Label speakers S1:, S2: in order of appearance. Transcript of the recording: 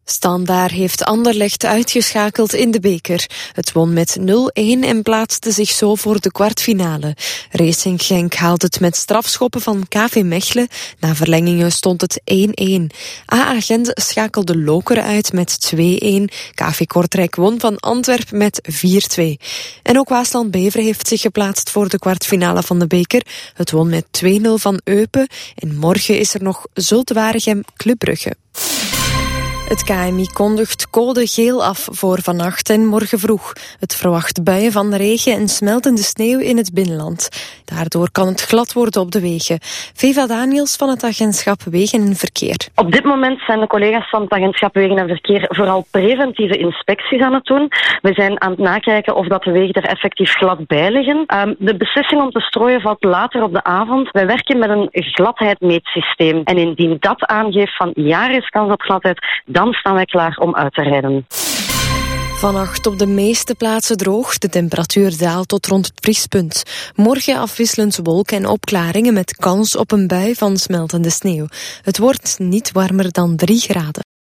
S1: Standaard heeft Anderlecht uitgeschakeld in de beker. Het won met 0-1 en plaatste zich zo voor de kwartfinale. Racing Genk haalt het met strafschoppen van KV Mechelen. Na verlengingen stond het 1-1. AA Gent schakelde Lokeren uit met 2-1. KV Kortrijk won van Antwerpen met 4-2. En ook Waasland-Beveren heeft zich geplaatst voor de kwartfinale van de beker. Het won met 2-0 van Eupen. En morgen is er nog Zulte Waregem-Club Brugge. Het KMI kondigt code geel af voor vannacht en morgen vroeg. Het verwacht buien van regen en smeltende sneeuw in het binnenland. Daardoor kan het glad worden op de wegen. Veva Daniels van het agentschap Wegen en Verkeer.
S2: Op dit moment zijn de collega's van het agentschap Wegen en Verkeer vooral preventieve inspecties aan het doen. We zijn aan het nakijken of dat de wegen er effectief glad bij liggen. De beslissing om te strooien valt later op de avond. Wij werken met een gladheidmeetsysteem. En indien dat aangeeft van ja, er is kans op gladheid, dan staan wij klaar om uit te rijden.
S1: Vannacht op de meeste plaatsen droog. De temperatuur daalt tot rond het vriespunt. Morgen afwisselend wolken en opklaringen met kans op een bui van smeltende sneeuw. Het wordt niet warmer dan 3 graden.